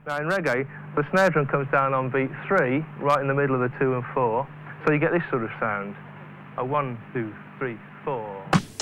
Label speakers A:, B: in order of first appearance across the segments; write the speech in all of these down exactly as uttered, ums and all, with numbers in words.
A: Now in reggae, the snare drum comes down on beat three, right in the middle of the two and four, so you get this sort of sound. A one, two, three, four.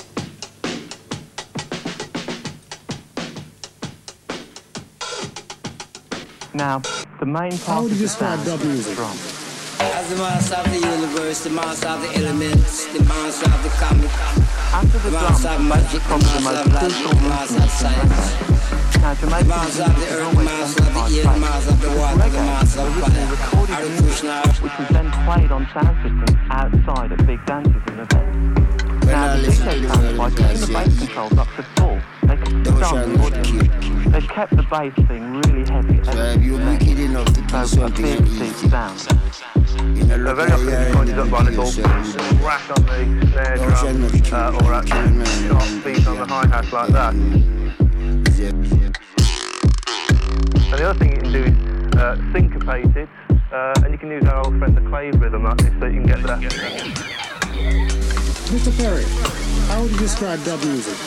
B: Now, the main part
C: How would you
B: of the
C: describe
B: sound
C: dub music?
B: is drum.
D: As the master of the universe, the master of the elements, the master of the comic,
B: After the
D: the
B: drum,
D: master of magic, the
B: comes the
D: master
B: most
D: of logic,
B: crucial
D: the master of
B: instrument.
D: science,
B: Now,
D: the
B: Jamaican
D: master of the
B: music is
D: earth, the
B: always
D: master of the air, the
B: emphasised
D: master of the
B: by
D: water, the
B: reggae,
D: master of
B: originally
D: fire,
B: recorded
D: Hare
B: music,
D: Krishna.
B: which was then played on sound systems outside at big dances and events.
D: When
B: Now,
D: I
B: the
D: listen
B: D J
D: to the
B: sound, by
D: world,
B: pushing the
D: I
B: bass
D: say,
B: controls up to full, they kept
D: thou
B: the
D: shalt
B: drum
D: not
B: audience.
D: kill.
B: They kept the bass thing really heavy.
D: So if you're wicked enough to kill
B: So a
D: something
B: big,
D: and
B: deep
D: eat it,
B: sound.
D: you know,
A: So
D: look
A: very
D: at
A: often
D: your
A: it's pointed up by a little
D: yourself.
A: whack on the snare
D: Thou shalt
A: drum,
D: not kill.
A: uh, or a sharp beat on the hi-hat like that. And the other thing you can do is uh, syncopate it, uh, and you can use our old friend the clave rhythm like this, so you can get that.
C: Mister Perry, how would you describe dub music?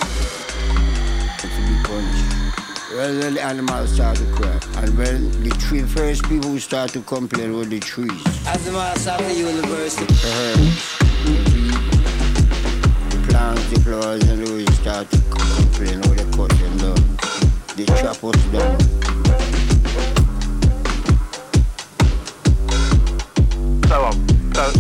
D: Well, then the animals start to cry. And when the three first people who start to complain were the trees. As the master of the universe, the herbs, the weed, the plants, the flowers, and those start to complain how they cut them down. They chop us down.
A: So on. So,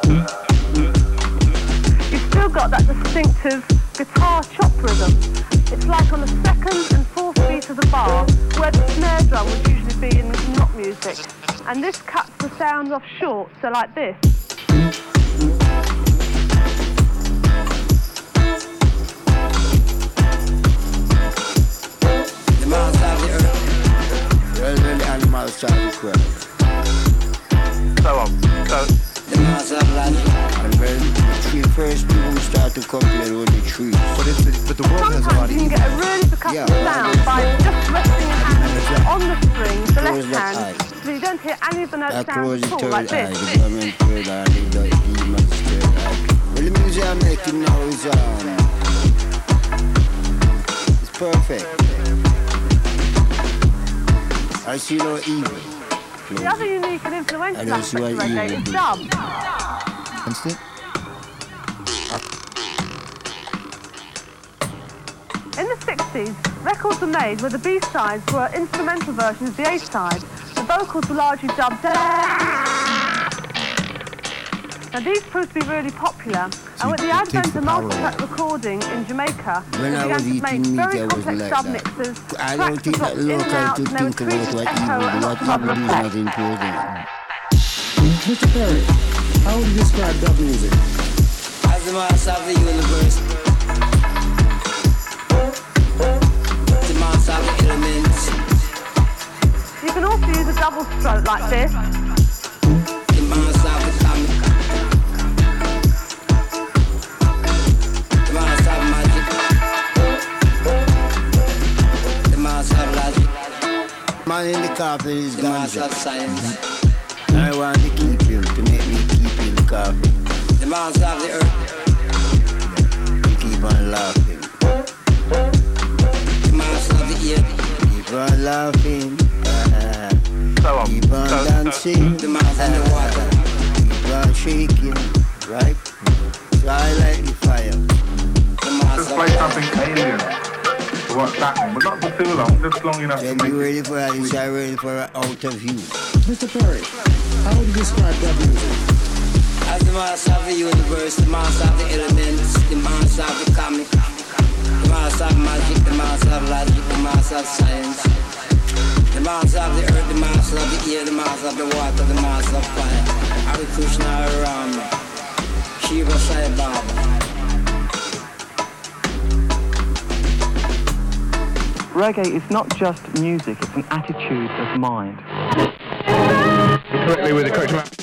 E: You've still got that distinctive guitar chop rhythm. It's like on the second and fourth beat of the bar, where the snare drum would usually be in knock music. And this cuts the sounds off short, so like this.
D: The master of the earth. Well, then the animals start to cry.
A: so on. So,
D: The master of logic. And when the three first people who start to complain were the trees.
F: But, it's, but the world has a lot
E: Sometimes
F: of
E: you can
F: evil.
E: get a really percussive
D: Yeah,
E: sound by just resting your hand on the strings, the
D: Close
E: left
D: that
E: hand,
D: eye.
E: so you don't hear any of the notes
D: That
E: sound
D: close the
E: at all,
D: third
E: like
D: eye,
E: this.
D: the government third eye, the demon's third eye. Well, the music I'm making now is, um, it's perfect. I see no evil.
E: The other unique and influential
D: I don't see
E: aspect of
D: what
E: reggae
D: evil
E: is
D: do.
E: dub.
F: Understand?
E: In the sixties, records were made where the B-sides were instrumental versions of the A-side. The vocals were largely dubbed. Now these proved to be really popular, and with the
F: it takes
E: advent
F: the
E: of
F: power
E: multi-track
F: away.
E: recording in Jamaica,
D: When
E: they
D: I
E: began
D: was
E: to
D: eating
E: make
D: meat,
E: very
D: I
E: complex
D: wasn't like
E: dub
D: that.
E: mixes.
D: I
E: Tracks
D: don't
E: were
D: think
E: dropped
D: that
E: in and
D: local
E: out,
D: to
E: and they were
D: think about
E: treated
D: what
E: as
D: evil,
E: echo and
D: what
E: lots of
D: evil
E: other
D: is
E: effects.
D: not important.
C: Mister Perry, how would you describe dub music?
D: As the master of the universe, the master of the elements,
E: You can also use a double stroke like this.
D: the master of the comic, the master of magic, the master of logic, man in the coffin is the master of science. I want to keep him to make me keep in the coffin. The master of the earth, to keep on laughing. The master of the air, keep on laughing. Uh,
A: so on.
D: keep on
A: So,
D: dancing. The master of the water, keep on shaking. Right? So I like the fire. The
G: Just
D: master
G: play
D: of
G: something alien to what's happening, but not for too long, just long enough to
D: Then
G: make
D: you
G: it.
D: ready for that? Is I ready for an out of view?
C: Mister Perry, how would you describe dub music?
D: As the master of the universe, the master of the elements, the master of the comic, the master of magic, the master of logic, the master of science, the master of the earth, the master of the air, the master of the water, the master of fire, Hare Krishna Rama, Shiva Sai Baba.
B: Reggae is not just music, it's an attitude of mind.
F: Correctly with the correct amount.